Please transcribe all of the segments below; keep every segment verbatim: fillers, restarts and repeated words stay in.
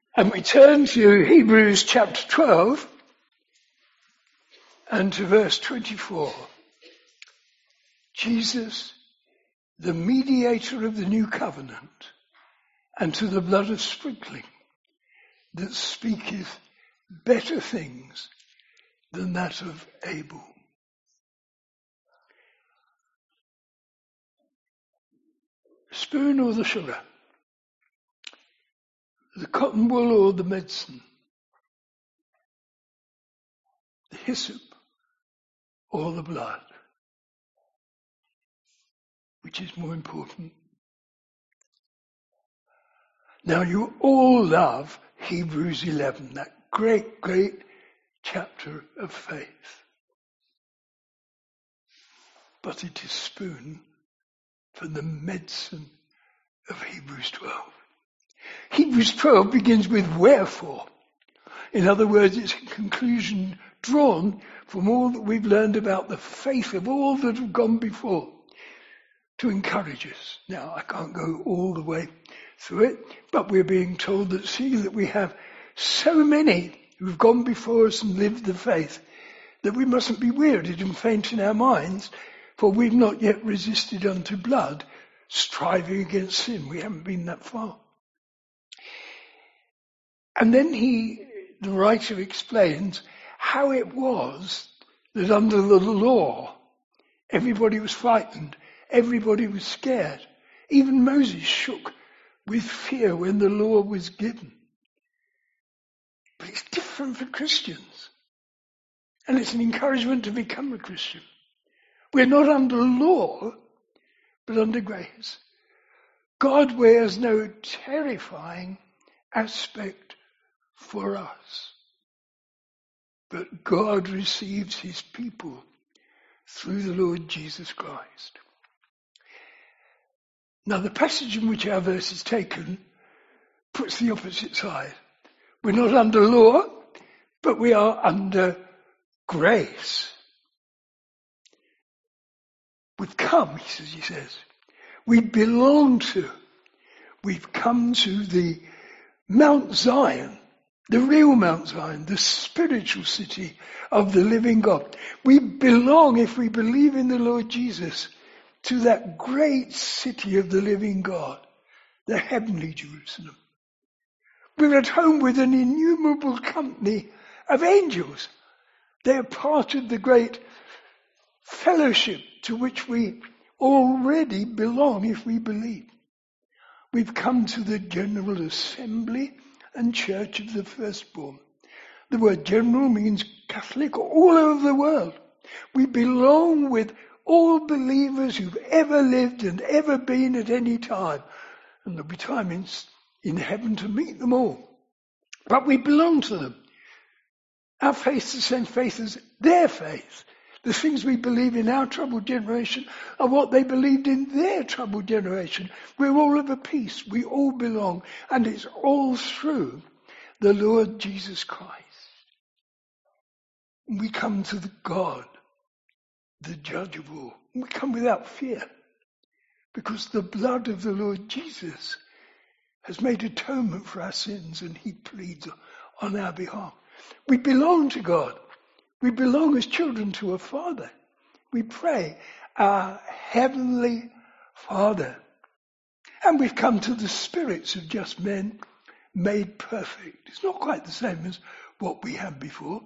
And we turn to Hebrews chapter twelve and to verse twenty-four. Jesus, the mediator of the new covenant, and to the blood of sprinkling that speaketh better things than that of Abel. Spoon or the sugar? The cotton wool or the medicine? The hyssop or the blood? Which is more important? Now you all love Hebrews eleven, that great, great chapter of faith. But it is spoon for the medicine of Hebrews twelve. Hebrews twelve begins with wherefore. In other words, it's a conclusion drawn from all that we've learned about the faith of all that have gone before to encourage us. Now, I can't go all the way through it, but we're being told that seeing that we have so many who've gone before us and lived the faith, that we mustn't be wearied and faint in our minds, for we've not yet resisted unto blood, striving against sin. We haven't been that far. And then he, the writer, explains how it was that under the law, everybody was frightened, everybody was scared. Even Moses shook with fear when the law was given. But it's different for Christians. And it's an encouragement to become a Christian. We're not under law, but under grace. God wears no terrifying aspect for us. But God receives his people through the Lord Jesus Christ. Now the passage in which our verse is taken puts the opposite side. We're not under law, but we are under grace. We've come, he says, he says. We belong to. We've come to the Mount Zion, the real Mount Zion, the spiritual city of the living God. We belong, if we believe in the Lord Jesus, to that great city of the living God, the heavenly Jerusalem. We're at home with an innumerable company of angels. They are part of the great fellowship to which we already belong if we believe. We've come to the General Assembly and Church of the Firstborn. The word general means Catholic all over the world. We belong with all believers who've ever lived and ever been at any time. And there'll be time in, in heaven to meet them all. But we belong to them. Our faith, the same faith as their faith. The things we believe in our troubled generation are what they believed in their troubled generation. We're all of a piece. We all belong. And it's all through the Lord Jesus Christ. We come to the God, the judge of all. We come without fear. Because the blood of the Lord Jesus has made atonement for our sins and he pleads on our behalf. We belong to God. We belong as children to a Father. We pray, our Heavenly Father. And we've come to the spirits of just men made perfect. It's not quite the same as what we had before.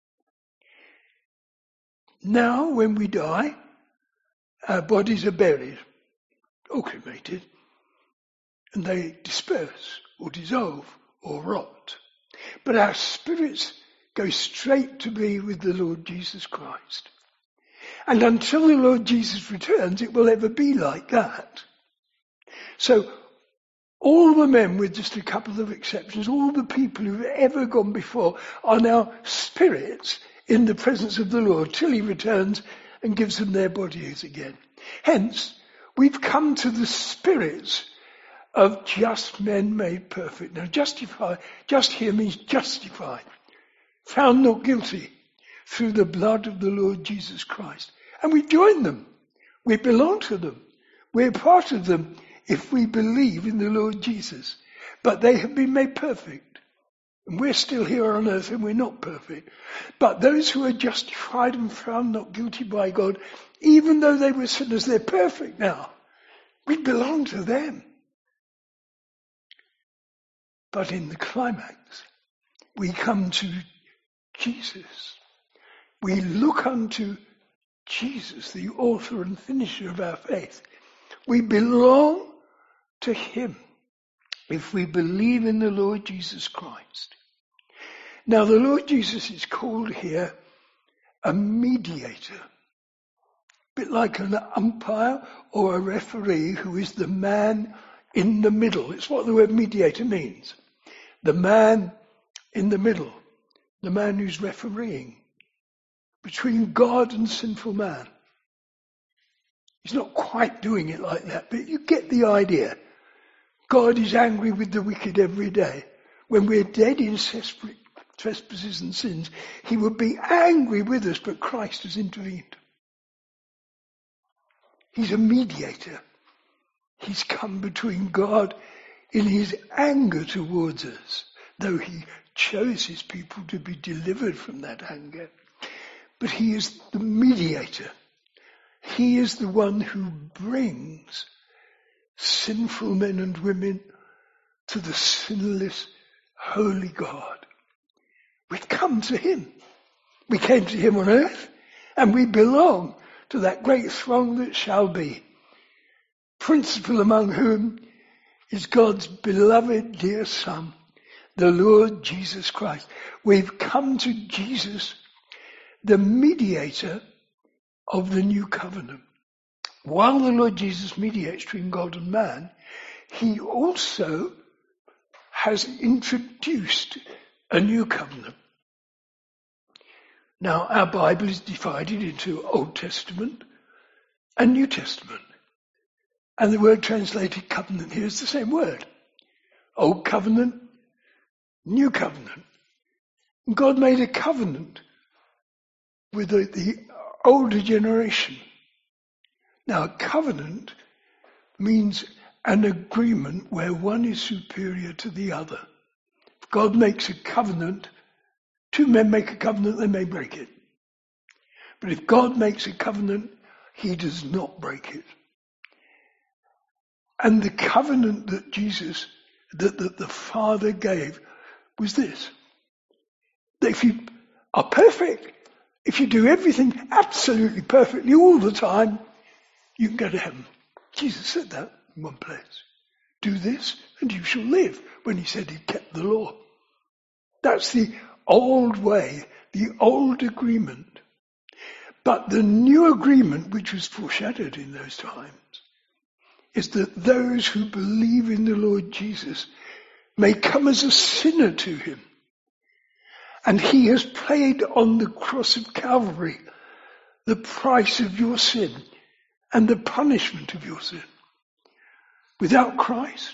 Now, when we die, our bodies are buried or cremated, and they disperse or dissolve or rot. But our spirits go straight to be with the Lord Jesus Christ. And until the Lord Jesus returns, it will ever be like that. So all the men, with just a couple of exceptions, all the people who've ever gone before are now spirits in the presence of the Lord till he returns and gives them their bodies again. Hence, we've come to the spirits of just men made perfect. Now, justify, just here means justified. Found not guilty through the blood of the Lord Jesus Christ. And we join them. We belong to them. We're part of them if we believe in the Lord Jesus. But they have been made perfect. And we're still here on earth and we're not perfect. But those who are justified and found not guilty by God, even though they were sinners, they're perfect now. We belong to them. But in the climax, we come to Jesus. We look unto Jesus, the author and finisher of our faith. We belong to him if we believe in the Lord Jesus Christ. Now the Lord Jesus is called here a mediator, a bit like an umpire or a referee who is the man in the middle. It's what the word mediator means. The man in the middle, the man who's refereeing between God and sinful man. He's not quite doing it like that, but you get the idea. God is angry with the wicked every day. When we're dead in trespasses and sins, he would be angry with us, but Christ has intervened. He's a mediator. He's come between God in his anger towards us, though he chose his people to be delivered from that anger. But he is the mediator. He is the one who brings sinful men and women to the sinless, holy God. We've come to him. We came to him on earth, and we belong to that great throng that shall be. Principal among whom is God's beloved dear Son, the Lord Jesus Christ. We've come to Jesus, the mediator of the new covenant. While the Lord Jesus mediates between God and man, he also has introduced a new covenant. Now, our Bible is divided into Old Testament and New Testament. And the word translated covenant here is the same word. Old covenant, new covenant. And God made a covenant with the, the older generation. Now, a covenant means an agreement where one is superior to the other. If God makes a covenant, two men make a covenant, they may break it. But if God makes a covenant, he does not break it. And the covenant that Jesus, that, that the Father gave was this. That if you are perfect, if you do everything absolutely perfectly all the time, you can go to heaven. Jesus said that in one place. Do this and you shall live, when he said he kept the law. That's the old way, the old agreement. But the new agreement, which was foreshadowed in those times, is that those who believe in the Lord Jesus may come as a sinner to him. And he has paid on the cross of Calvary the price of your sin and the punishment of your sin. Without Christ,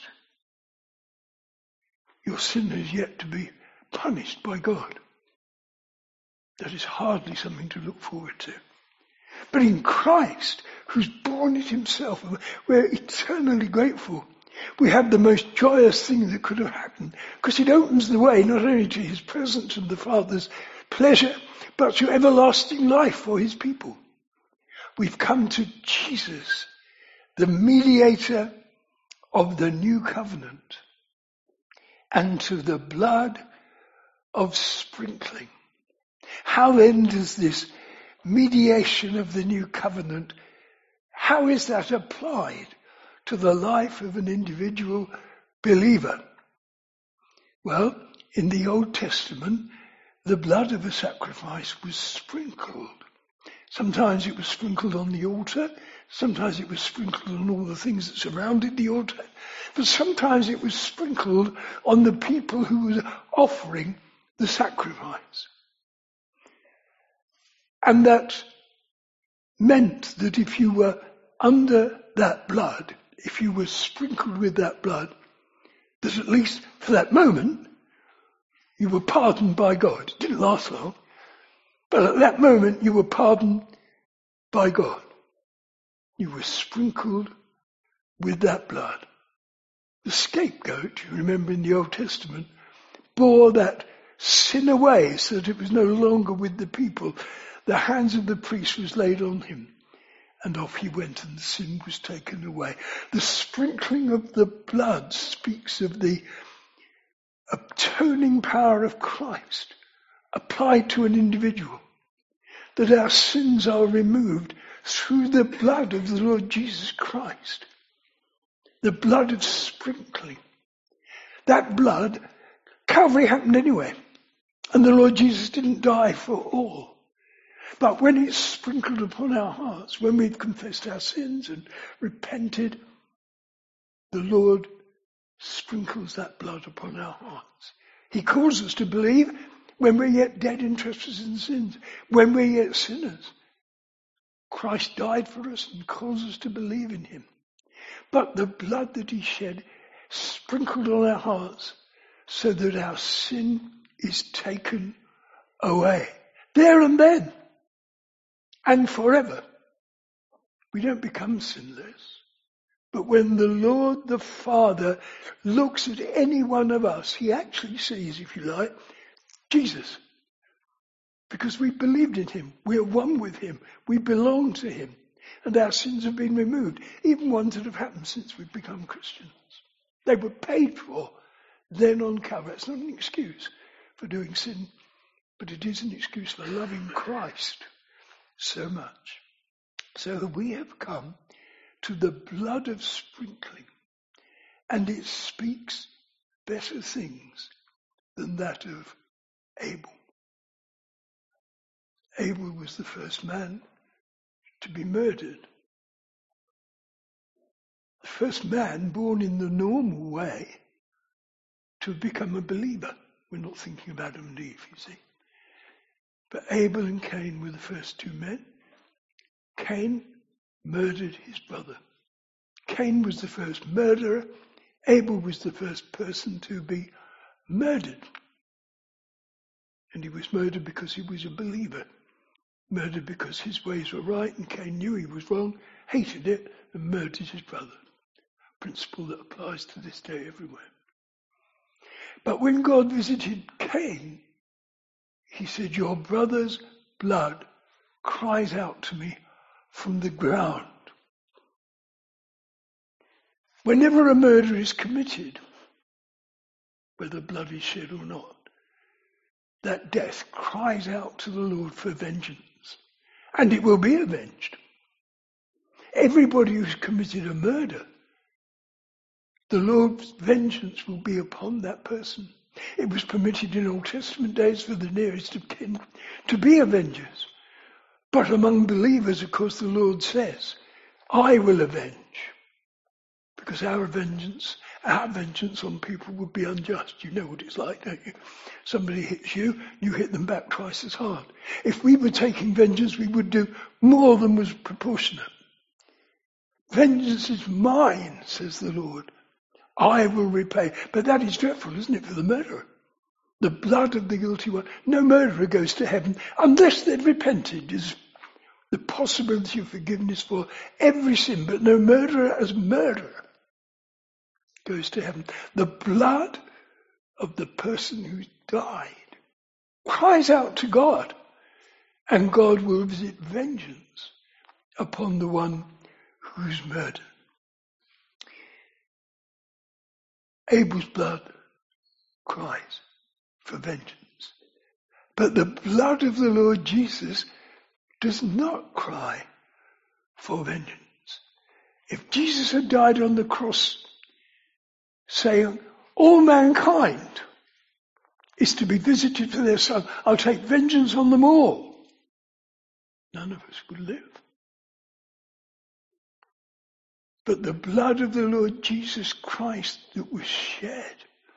your sin is yet to be punished by God. That is hardly something to look forward to. But in Christ, who's borne it himself, we're eternally grateful. We have the most joyous thing that could have happened, because it opens the way not only to his presence and the Father's pleasure, but to everlasting life for his people. We've come to Jesus, the mediator of the new covenant, and to the blood of sprinkling. How then does this mediation of the new covenant, how is that applied to the life of an individual believer? Well, in the Old Testament, the blood of a sacrifice was sprinkled. Sometimes it was sprinkled on the altar, sometimes it was sprinkled on all the things that surrounded the altar, but sometimes it was sprinkled on the people who were offering the sacrifice. And that meant that if you were under that blood, if you were sprinkled with that blood, that at least for that moment, you were pardoned by God. It didn't last long, but at that moment you were pardoned by God. You were sprinkled with that blood. The scapegoat, you remember in the Old Testament, bore that sin away so that it was no longer with the people. The hands of the priest was laid on him, and off he went, and the sin was taken away. The sprinkling of the blood speaks of the atoning power of Christ applied to an individual, that our sins are removed through the blood of the Lord Jesus Christ. The blood of sprinkling. That blood, Calvary happened anyway, and the Lord Jesus didn't die for all. But when it's sprinkled upon our hearts, when we've confessed our sins and repented, the Lord sprinkles that blood upon our hearts. He calls us to believe when we're yet dead in trespasses and sins, when we're yet sinners. Christ died for us and calls us to believe in him. But the blood that he shed sprinkled on our hearts so that our sin is taken away. There and then. And forever. We don't become sinless. But when the Lord the Father looks at any one of us, he actually sees, if you like, Jesus. Because we believed in him. We are one with him. We belong to him. And our sins have been removed. Even ones that have happened since we've become Christians. They were paid for then on Calvary. It's not an excuse for doing sin, but it is an excuse for loving Christ so much. So we have come to the blood of sprinkling, and it speaks better things than that of Abel. Abel was the first man to be murdered. The first man born in the normal way to have become a believer. We're not thinking about Adam and Eve, you see. But Abel and Cain were the first two men. Cain murdered his brother. Cain was the first murderer. Abel was the first person to be murdered. And he was murdered because he was a believer. Murdered because his ways were right, and Cain knew he was wrong, hated it, and murdered his brother. Principle that applies to this day everywhere. But when God visited Cain, he said, your brother's blood cries out to me from the ground. Whenever a murder is committed, whether blood is shed or not, that death cries out to the Lord for vengeance. And it will be avenged. Everybody who's committed a murder, the Lord's vengeance will be upon that person. It was permitted in Old Testament days for the nearest of kin to be avengers. But among believers, of course, the Lord says, I will avenge. Because our vengeance, our vengeance on people would be unjust. You know what it's like, don't you? Somebody hits you, you hit them back twice as hard. If we were taking vengeance, we would do more than was proportionate. Vengeance is mine, says the Lord. I will repay. But that is dreadful, isn't it, for the murderer? The blood of the guilty one. No murderer goes to heaven unless they've repented. Is the possibility of forgiveness for every sin, but no murderer as murderer goes to heaven. The blood of the person who died cries out to God, and God will visit vengeance upon the one who's murdered. Abel's blood cries for vengeance. But the blood of the Lord Jesus does not cry for vengeance. If Jesus had died on the cross saying, all mankind is to be visited for their son, I'll take vengeance on them all, none of us would live. But the blood of the Lord Jesus Christ that was shed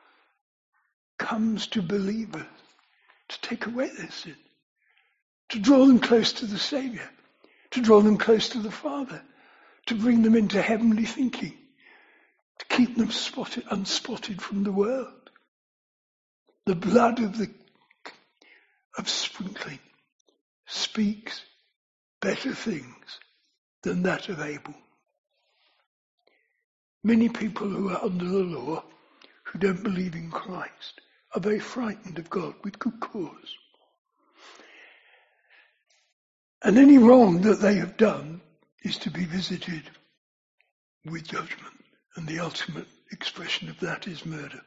comes to believers to take away their sin, to draw them close to the Saviour, to draw them close to the Father, to bring them into heavenly thinking, to keep them spotted, unspotted from the world. The blood of the of sprinkling speaks better things than that of Abel. Many people who are under the law, who don't believe in Christ, are very frightened of God with good cause. And any wrong that they have done is to be visited with judgment. And the ultimate expression of that is murder.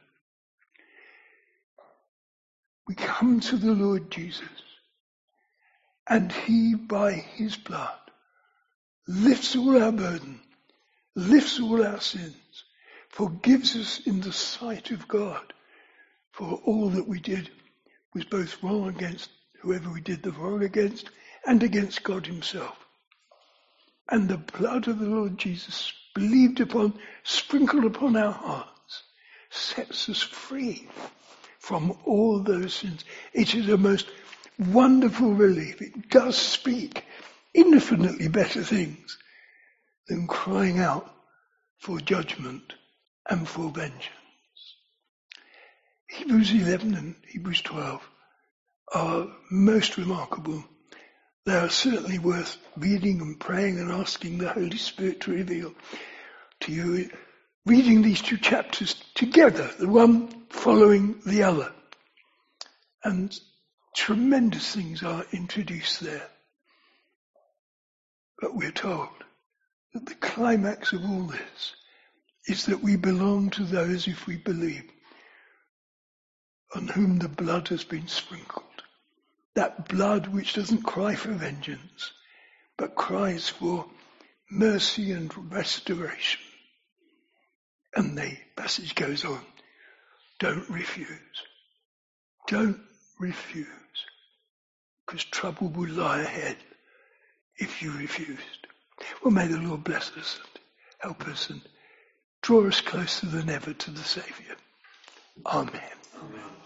We come to the Lord Jesus, and he, by his blood, lifts all our burden, lifts all our sins, forgives us in the sight of God, for all that we did was both wrong against whoever we did the wrong against and against God himself. And the blood of the Lord Jesus, believed upon, sprinkled upon our hearts, sets us free from all those sins. It is a most wonderful relief. It does speak infinitely better things than crying out for judgment and for vengeance. Hebrews eleven and Hebrews twelve are most remarkable. They are certainly worth reading and praying and asking the Holy Spirit to reveal to you. Reading these two chapters together, the one following the other. And tremendous things are introduced there. But we're told that the climax of all this is that we belong to those, if we believe, on whom the blood has been sprinkled. That blood which doesn't cry for vengeance, but cries for mercy and restoration. And the passage goes on. Don't refuse. Don't refuse. Because trouble will lie ahead if you refused. Well, may the Lord bless us and help us and draw us closer than ever to the Saviour. Amen. Amen.